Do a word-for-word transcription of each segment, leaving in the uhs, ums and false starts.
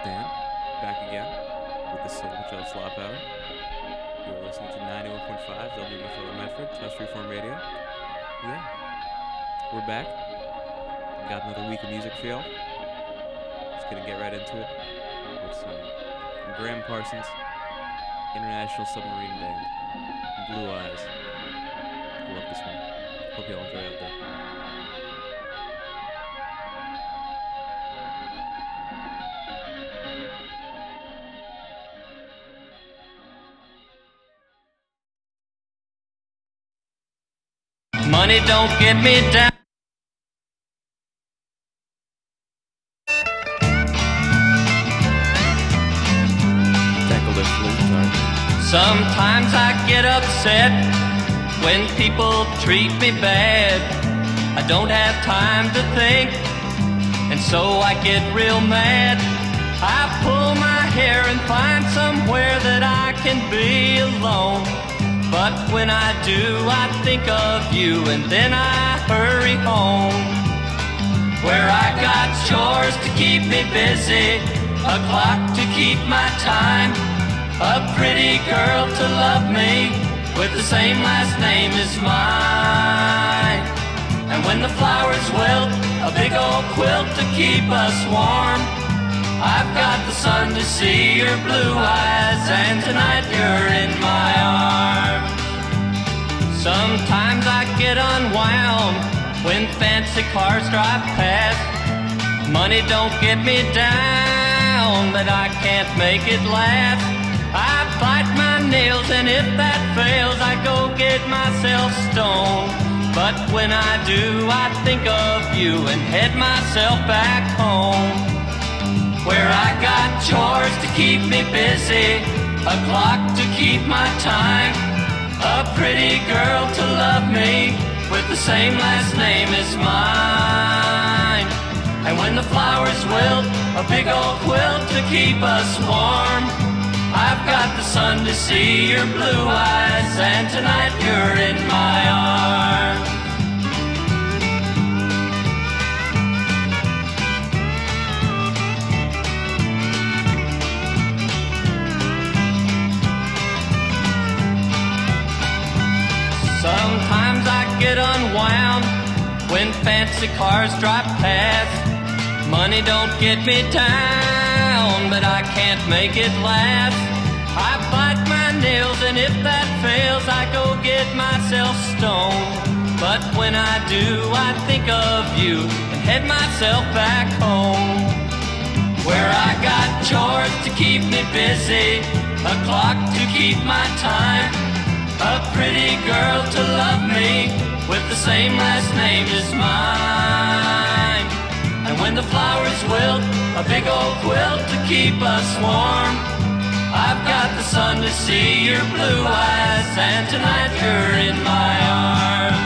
Dan, back again with the Silver Joe Slop Hour. You're listening to ninety-one point five W M F O Medford, Trust Reform Radio. Yeah, we're back. Got another week of music for y'all. Just gonna get right into it with some Graham Parsons, International Submarine Band, Blue Eyes. I love this one. Hope y'all enjoy out there. Money don't get me down. Tackle their flute, sorry. Sometimes I get upset when people treat me bad. I don't have time to think, and so I get real mad. I pull my hair and find somewhere that I can be alone. But when I do, I think of you, and then I hurry home, where I got chores to keep me busy, a clock to keep my time, a pretty girl to love me with the same last name as mine. And when the flowers wilt, a big old quilt to keep us warm. I've got the sun to see your blue eyes, and tonight you're in my arms. Sometimes I get unwound when fancy cars drive past. Money don't get me down, but I can't make it last. I bite my nails, and if that fails, I go get myself stoned. But when I do, I think of you and head myself back home, where I got chores to keep me busy, a clock to keep my time, a pretty girl to love me with the same last name as mine. And when the flowers wilt, a big old quilt to keep us warm. I've got the sun to see your blue eyes, and tonight you're in my arms. Sometimes I get unwound when fancy cars drive past. Money don't get me down, but I can't make it last. I bite my nails, and if that fails, I go get myself stoned. But when I do, I think of you and head myself back home, where I got chores to keep me busy, a clock to keep my time, a pretty girl to love me with the same last name as mine. And when the flowers wilt, a big old quilt to keep us warm. I've got the sun to see your blue eyes, and tonight you're in my arms.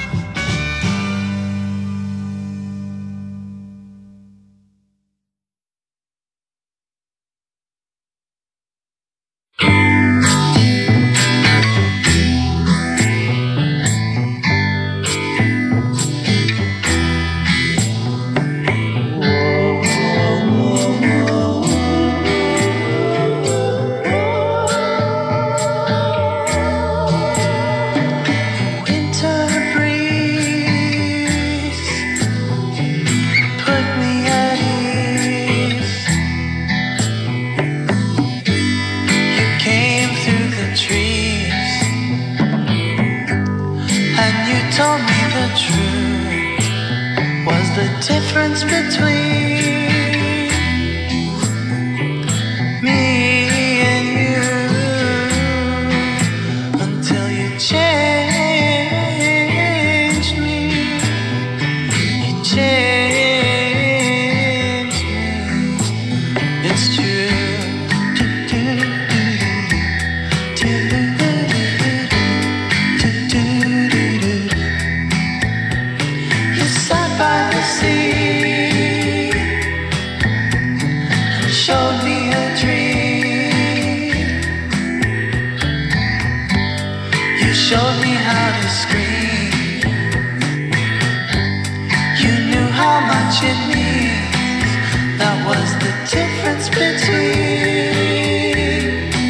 Showed me how to scream. You knew how much it means. Now was the difference between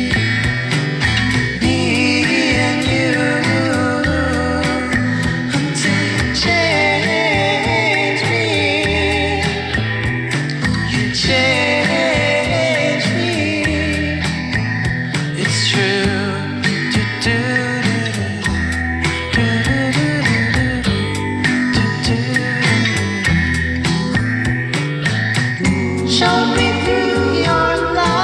me and you until you changed me. You changed me. It's true. Do, do, do, do, do, do, do. Show me through your light.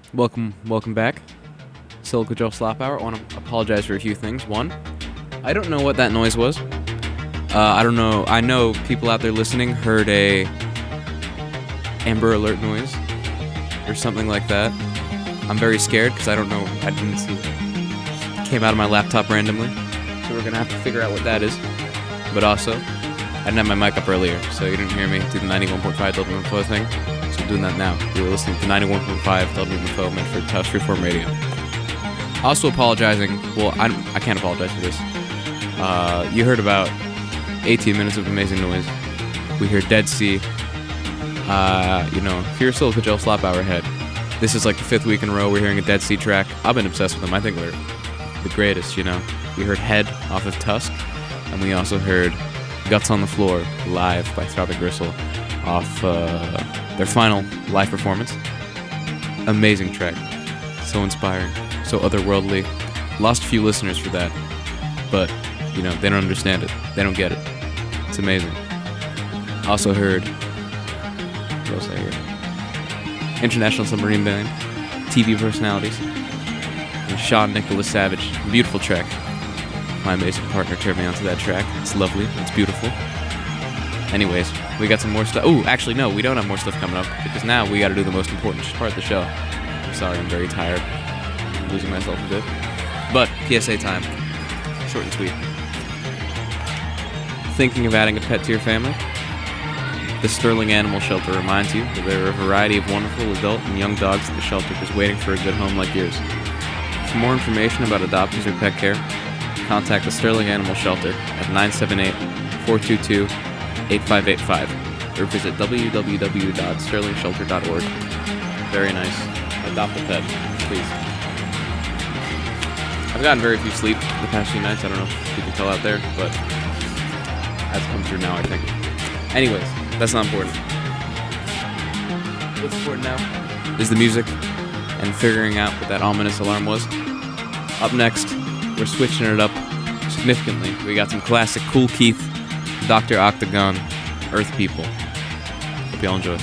Welcome, welcome back. Silica Joe Slop Hour. I want to apologize for a few things. One, I don't know what that noise was. Uh, I don't know. I know people out there listening heard a Amber Alert noise or something like that. I'm very scared because I don't know. I didn't see it. It came out of my laptop randomly, so we're gonna have to figure out what that is. But also, I didn't have my mic up earlier, so you didn't hear me do the ninety-one point five W M F O thing. So I'm doing that now. You were listening to ninety-one point five W M F O Medford Taos Freeform Radio. Also apologizing. Well, I, I can't apologize for this. Uh, you heard about eighteen minutes of amazing noise. We hear Dead Sea. Uh, you know, if you're still a Joe Slop Hour head, this is like the fifth week in a row we're hearing a Dead Sea track. I've been obsessed with them. I think they're the greatest, you know. We heard Head off of Tusk, and we also heard Guts on the Floor live by Throb and Gristle off uh, their final live performance. Amazing track. So inspiring. So otherworldly. Lost a few listeners for that. But, you know, they don't understand it. They don't get it. It's amazing. Also heard... What else I heard? International Submarine Band. T V personalities. And Sean Nicholas Savage. Beautiful track. My amazing partner turned me onto that track. It's lovely. It's beautiful. Anyways, we got some more stuff. Oh, actually, no, we don't have more stuff coming up because now we got to do the most important part of the show. I'm sorry, I'm very tired. I'm losing myself a bit. But P S A time. Short and sweet. Thinking of adding a pet to your family? The Sterling Animal Shelter reminds you that there are a variety of wonderful adult and young dogs at the shelter just waiting for a good home like yours. For more information about adoptions or pet care, contact the Sterling Animal Shelter at nine seven eight, four two two, eight five eight five or visit w w w dot sterling shelter dot org. Very nice. Adopt a pet, please. I've gotten very few sleep the past few nights. I don't know if you can tell out there, but that's come through now, I think. Anyways, that's not important. What's important now is the music and figuring out what that ominous alarm was. Up next, we're switching it up significantly. We got some classic Kool Keith, Doctor Octagon, Earth People. Hope y'all enjoy.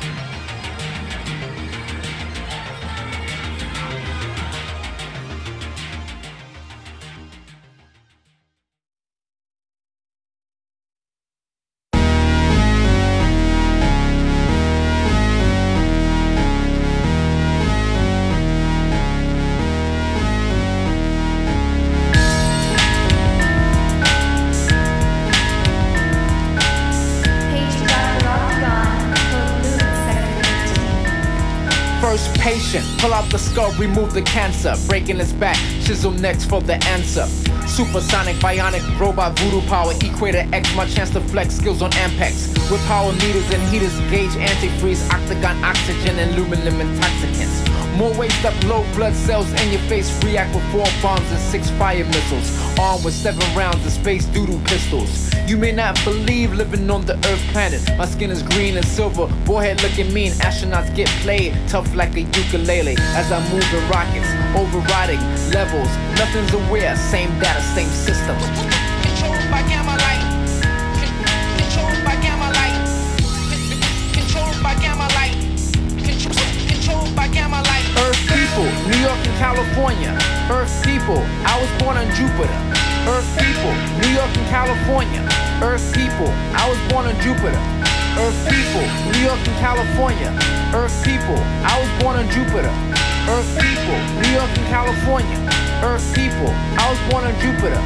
Pull out the skull, remove the cancer. Breaking its back, chisel next for the answer. Supersonic, bionic, robot, voodoo power. Equator X, my chance to flex skills on Ampex. With power meters and heaters, gauge antifreeze, octagon, oxygen, and aluminum intoxicants. More waste up, low blood cells in your face. React with four bombs and six fire missiles. Armed with seven rounds of space doodle pistols. You may not believe living on the Earth planet. My skin is green and silver, forehead looking mean. Astronauts get played, tough like a ukulele. As I move in rockets, overriding levels. Nothing's aware, same data, same system. Controlled by gamma light. Controlled by gamma light. Controlled by gamma light. Controlled by gamma light. Earth people, New York and California. Earth people, I was born on Jupiter. Earth people, New York and California. Earth people, I was born on Jupiter. Earth people, New York and California. Earth people, I was born on Jupiter. Earth people, New York and California. Earth people, I was born on Jupiter.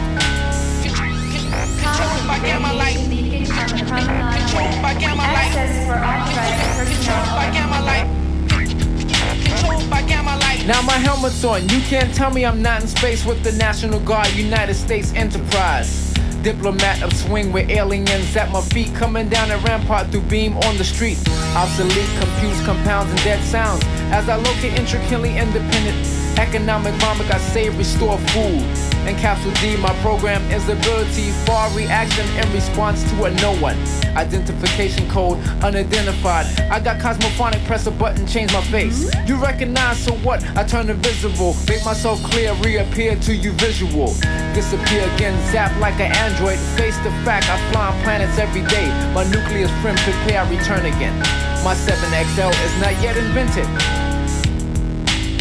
Controlled by gamma light. Controlled by gamma light. Controlled by gamma light. Controlled by gamma light. Now my helmet's on. You can't tell me I'm not in space with the National Guard, United States Enterprise. Diplomat of swing with aliens at my feet, coming down a rampart through beam on the street. Obsolete computes, compounds, and dead sounds. As I locate intricately independent economic vomit, I say restore food. And Capsule D, my program is ability for reaction in response to a no one. Identification code unidentified. I got cosmophonic, press a button, change my face. You recognize, so what? I turn invisible, make myself clear, reappear to you visual. Disappear again, zap like an android. Face the fact, I fly on planets every day. My nucleus prim, prepare, I return again. My seven X L is not yet invented.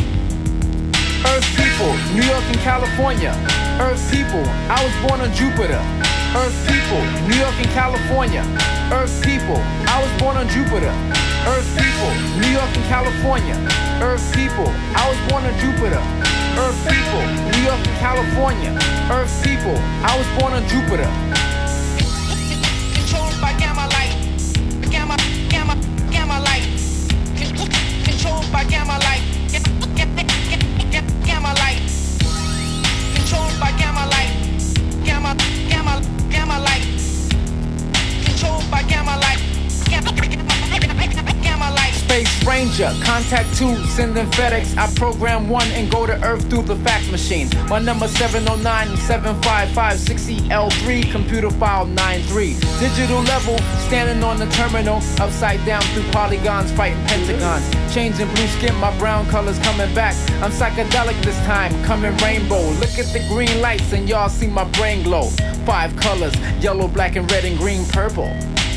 people, New York and California. Earth people, I was born on Jupiter. Earth people, New York and California. Earth people, I was born on Jupiter. Earth people, New York and California. Earth people, I was born on Jupiter. Earth people, New York and California. Earth people, I was born on Jupiter. Controlled by gamma light. Gamma, gamma, gamma light. Controlled by gamma light. Gamma light. Controlled by gamma light. Gamma, gamma, gamma light. Controlled by gamma light. Gamma, gamma light. Space Ranger, contact two, sending FedEx. I program one and go to Earth through the fax machine. My number seven oh nine, seven five five, six E L three, computer file nine three. Digital level, standing on the terminal, upside down through polygons, fighting pentagons. Changing blue skin, my brown colors coming back. I'm psychedelic this time, coming rainbow. Look at the green lights and y'all see my brain glow. Five colors, yellow, black, and red, and green, purple.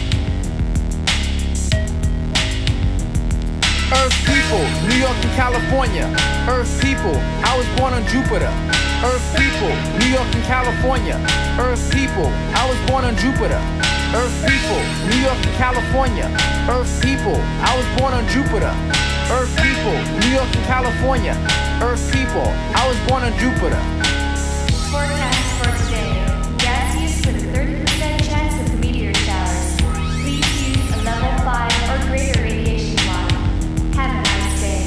Earth people, New York and California. Earth people, I was born on Jupiter. Earth people, New York and California. Earth people, I was born on Jupiter. Earth people, New York and California. Earth people, I was born on Jupiter. Earth people, New York and California. Earth people, I was born on Jupiter. Forecast for today. Gas use with a thirty percent chance of meteor showers. Please use a level five or greater radiation model. Have a nice day.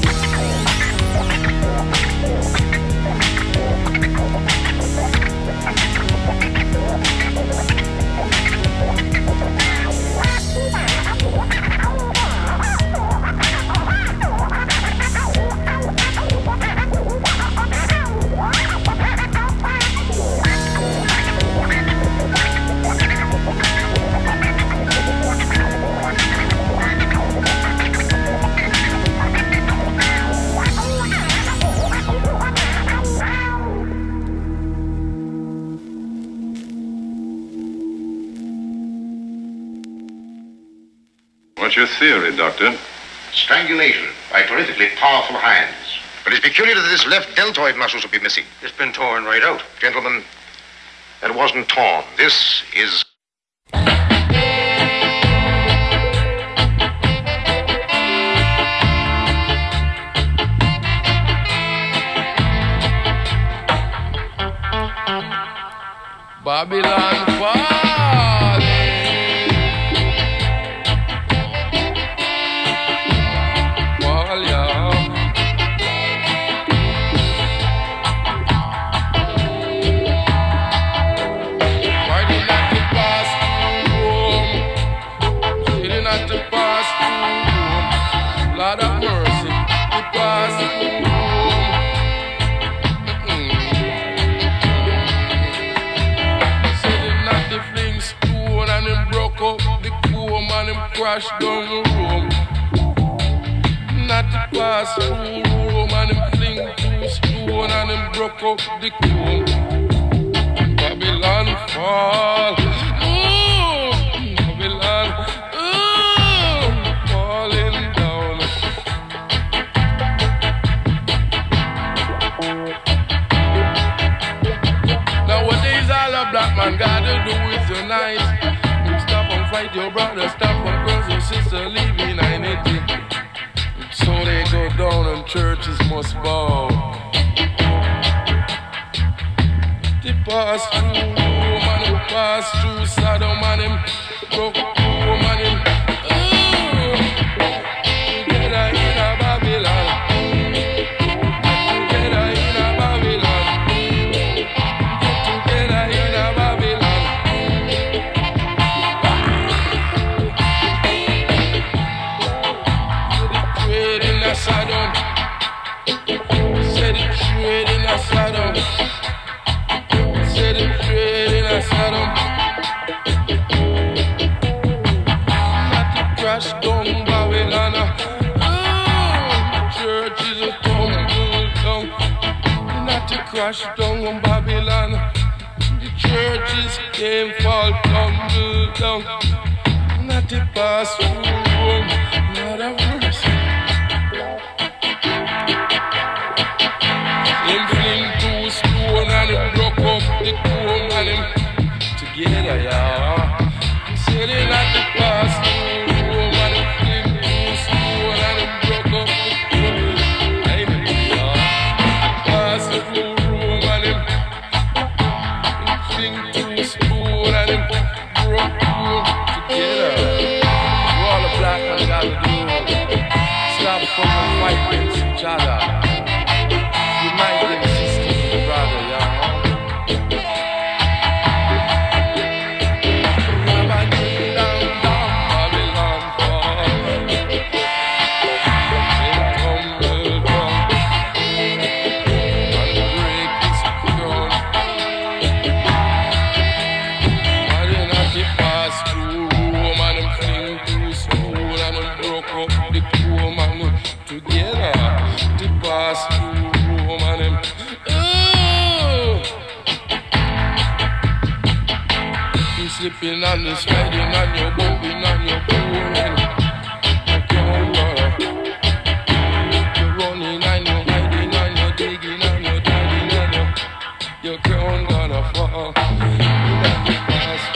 What's your theory, Doctor? Strangulation by terrifically powerful hands. But it's peculiar that this left deltoid muscle should be missing. It's been torn right out. Gentlemen, that wasn't torn. This is... Babylon falling. Fall, yeah. Riding at the past home, sitting at the past home. Lord of mercy, the past home. And him broke up the comb and him crashed down the room. Not the pass through room and him fling two stone and him broke up the comb. Babylon fall. Ooh, Babylon, ooh, falling down. Nowadays all a black man gotta do is unite. Stop and fight your brother, stop and girls and sister leaving anything. So they go down and churches must bow. They pass through Rome and they pass through Sodom and them broke home and them ooh, together in a Babylon. Together in a Babylon. Together in a Babylon. Sodom, said it trade in a Sodom, said it trade in a Sodom. Not to crash down Babylon, oh, the church is a tumble down. Not to crash down Babylon, the churches came fall tumble down. Not to pass through Rome, not a verse. Him fling fling two spoon and him broke two together. All the black man got to do, stop fucking fighting each other. Unite them sisters, brother, yeah. Slipping on the sliding on your bumping on your pulling. You're running and you're hiding and you're digging and you're diving and you're, your crown gonna fall. You got to pass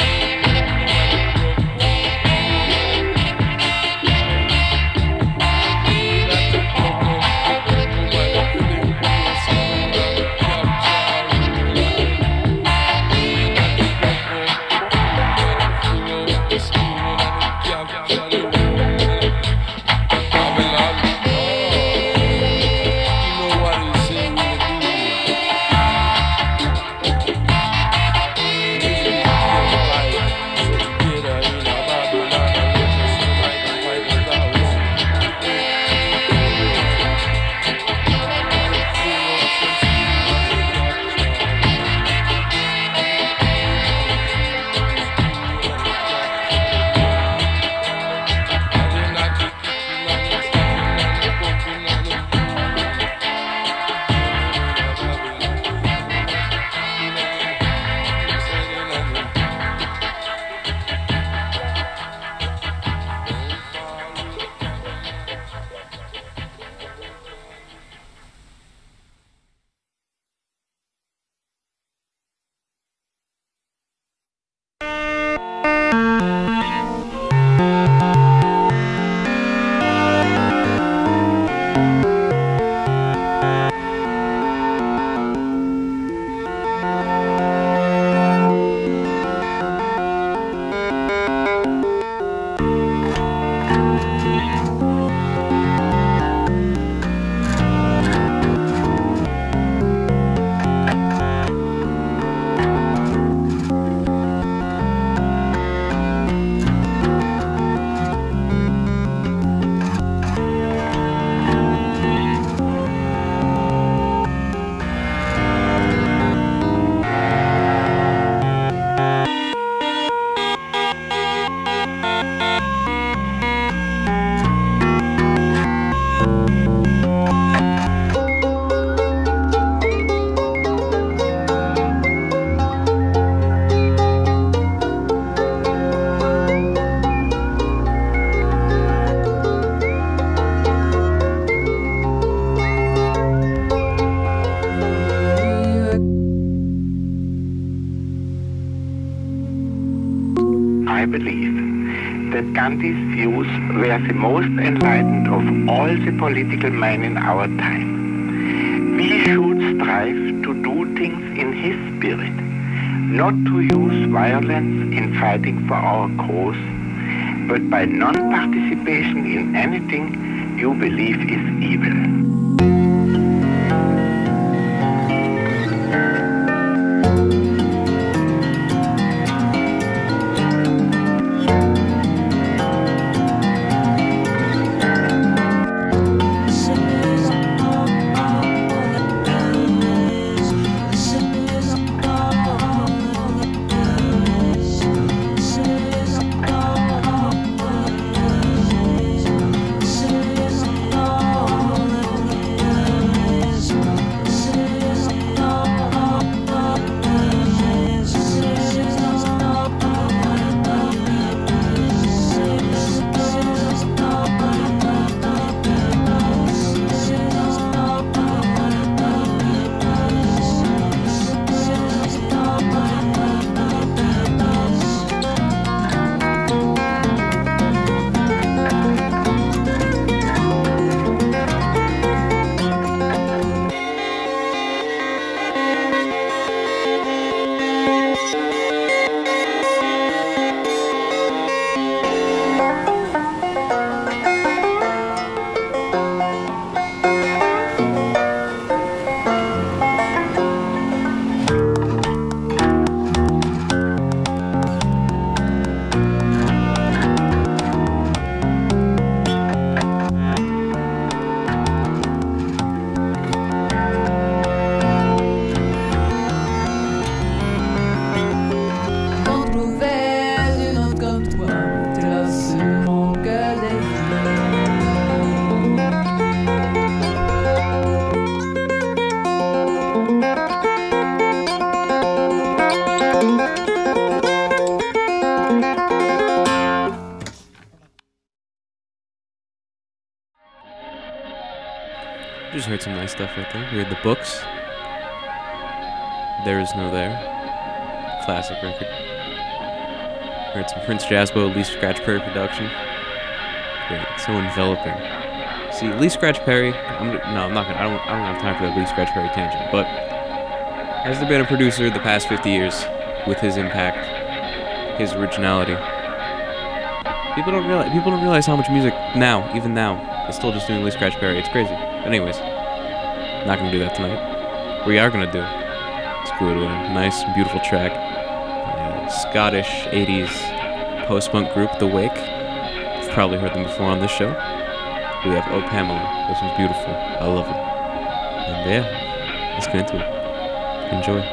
Gandhi's views were the most enlightened of all the political men in our time. We should strive to do things in his spirit, not to use violence in fighting for our cause, but by non-participation in anything you believe is evil. Thank you. Just heard some nice stuff right there. We heard The Books. There Is No There. Classic record. Heard some Prince Jazzbo, Lee Scratch Perry production. Great. So enveloping. See, Lee Scratch Perry, I'm, no, I'm not gonna, I don't, I don't have time for that Lee Scratch Perry tangent, but has there been a producer the past fifty years with his impact, his originality? People don't realize, people don't realize how much music now, even now, is still just doing Lee Scratch Perry. It's crazy. But anyways, not gonna do that tonight. We are gonna do Let's go to a nice, beautiful track. Uh, Scottish eighties post-punk group, The Wake. You've probably heard them before on this show. We have Oh Pamela. This one's beautiful. I love it. And yeah, let's get into it. Enjoy.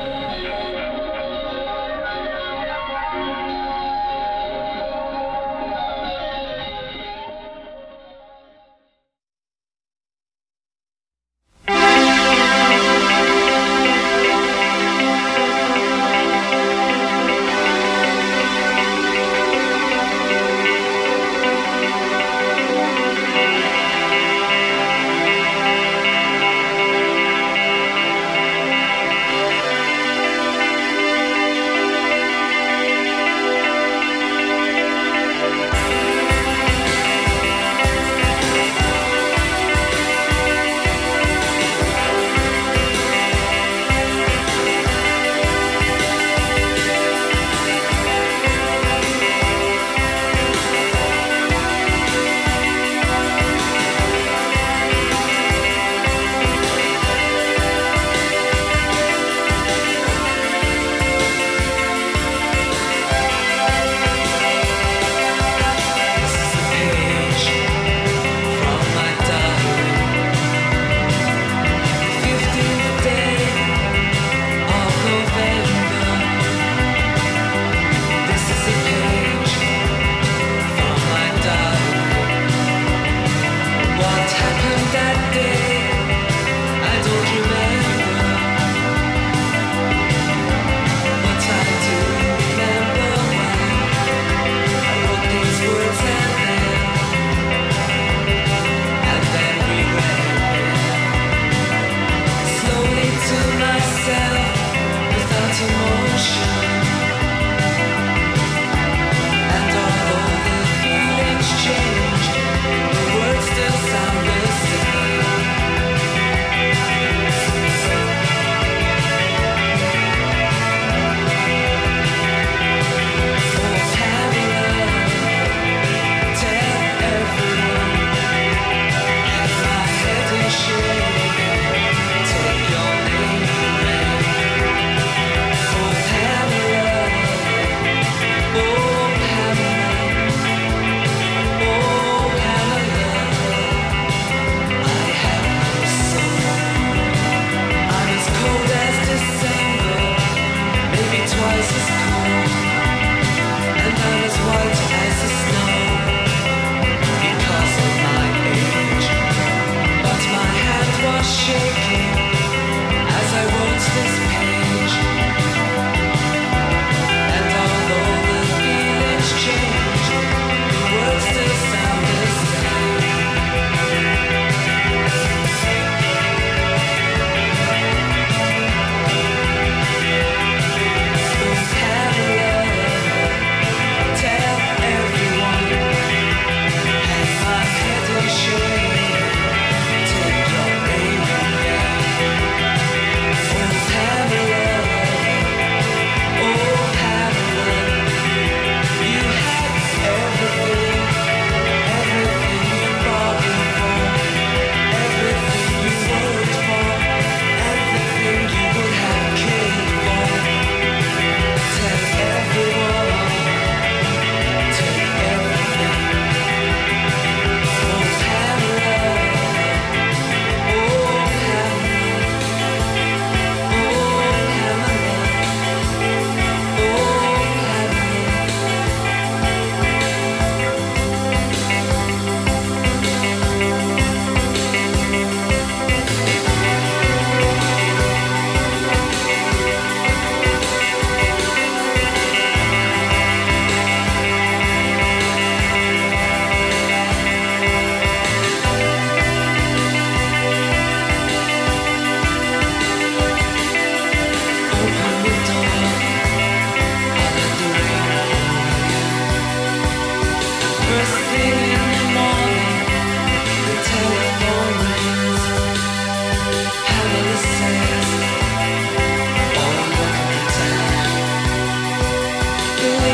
Pamela.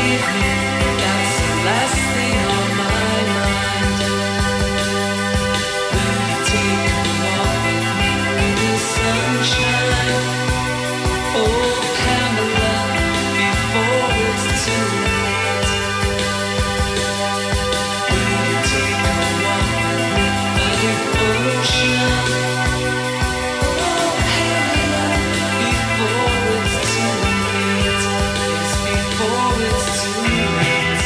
believe me, that's the last thing on my mind. Will you take a walk with me in the sunshine? Oh, Pamela, before it's too late. Will you take a walk with me by the ocean? Oh, Pamela, before it's too late. Yes, before it's too late.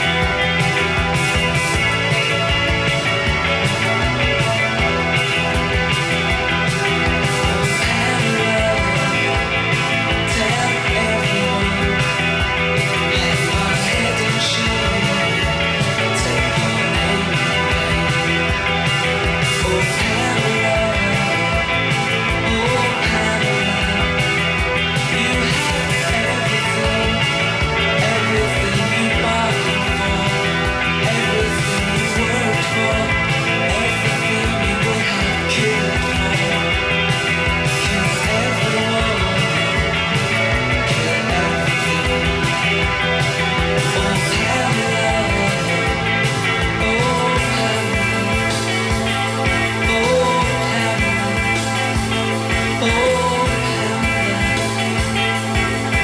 Tell everyone, have my head and shoulders, take on anything. Oh, Pamela, oh, Pamela, you have everything, everything you bargained for, everything you worked for, everything you would have killed for. Kill everyone, kill everything. Oh, Pamela, oh, Pamela, oh, Pamela, oh, Pamela.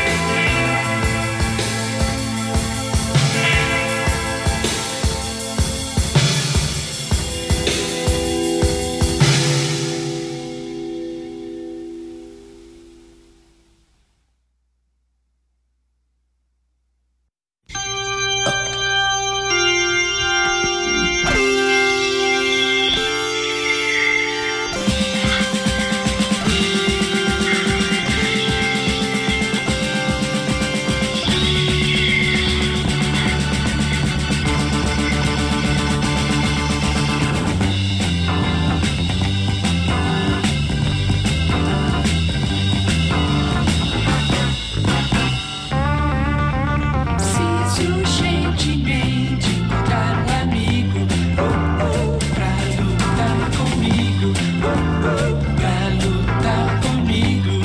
Preciso urgentemente encontrar um amigo, oh, oh, pra lutar comigo, oh, oh, pra lutar comigo.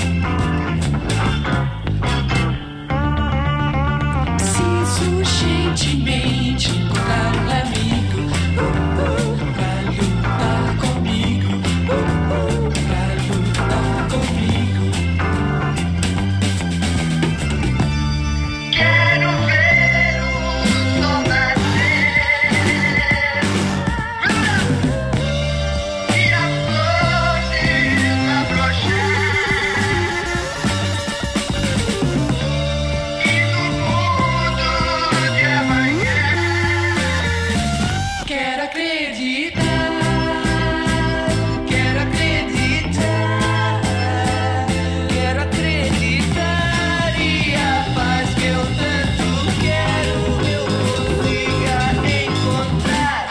Preciso urgentemente encontrar um amigo, oh, oh, pra lutar comigo, oh, oh, pra lutar comigo. Quero ver o sol nascer e as flores afrouxar e no mundo de amanhã Quero acreditar, quero acreditar, quero acreditar e a paz que eu tanto quero eu consiga encontrar.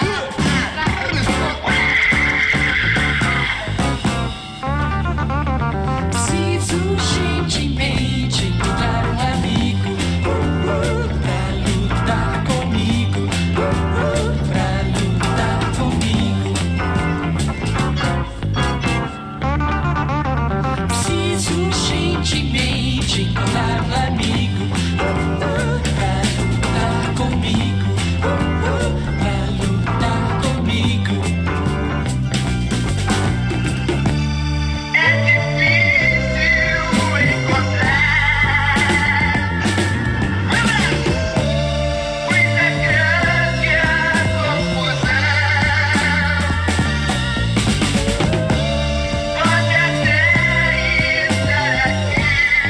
Preciso urgentemente encontrar um amigo, oh, oh, pra lutar comigo, oh, oh, pra lutar comigo. Preciso urgentemente encontrar um amigo, oh, oh, pra lutar comigo, oh, oh, pra lutar comigo. é difícil encontrar. Pois é grande a confusão. Pode até estar aqui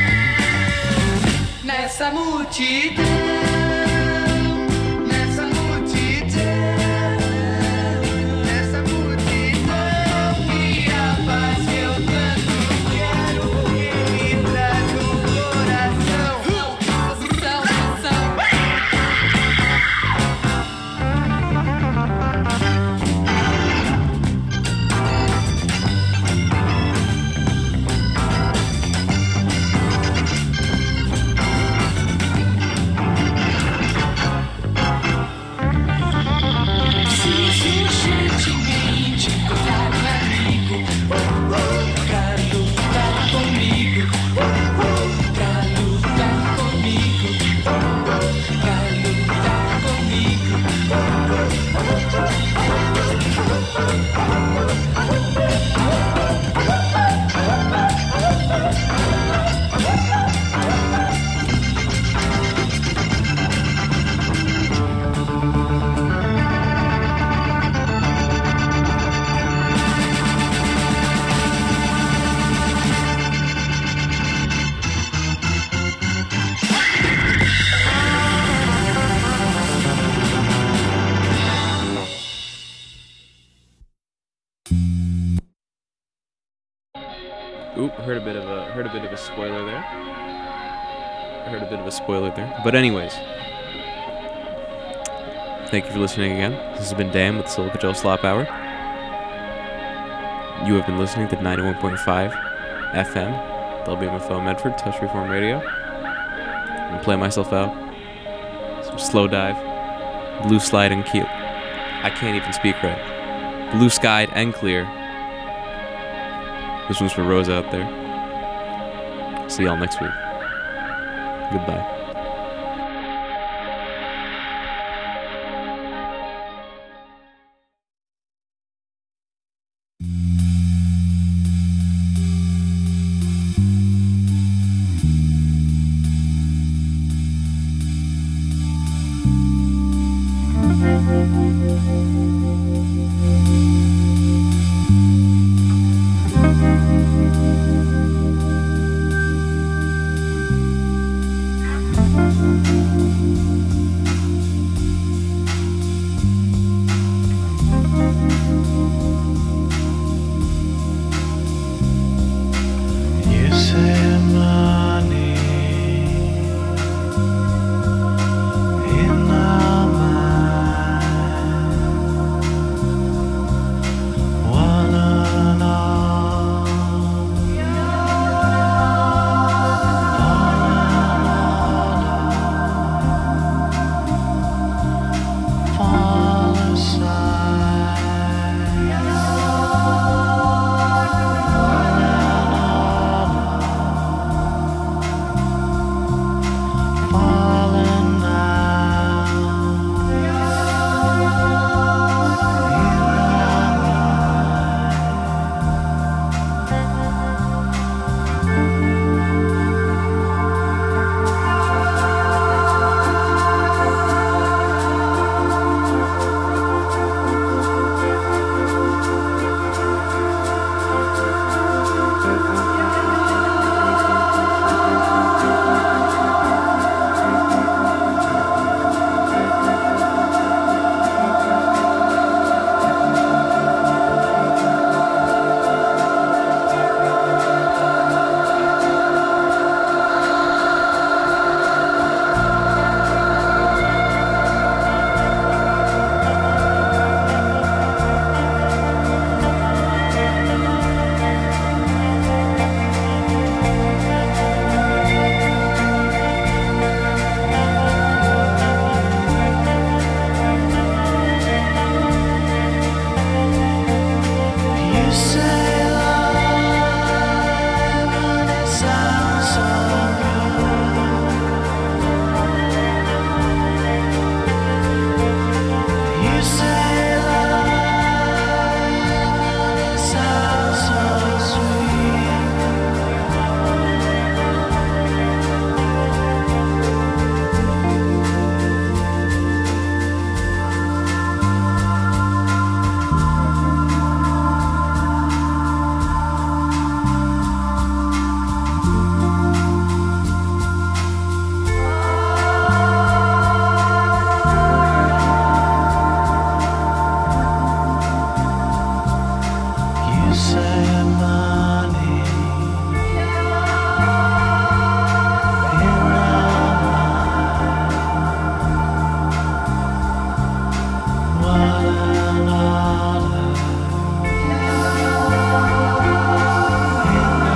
Nessa multidão, nessa multidão, nessa multidão e a paz que eu tanto quero que me traz o coração. salvação. Quero heard a bit of a heard a bit of a spoiler there. I heard a bit of a spoiler there. But anyways, thank you for listening again. This has been Dan with Silica Gel Slop Hour. You have been listening to ninety-one point five F M, W M F O Medford, Touch Freeform Radio. I'm gonna play myself out. Some slow dive, blue slide and keel. I can't even speak right. Blue skied and clear. This one's for Rose out there. See y'all next week. Goodbye.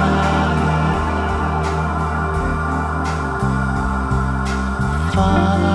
Far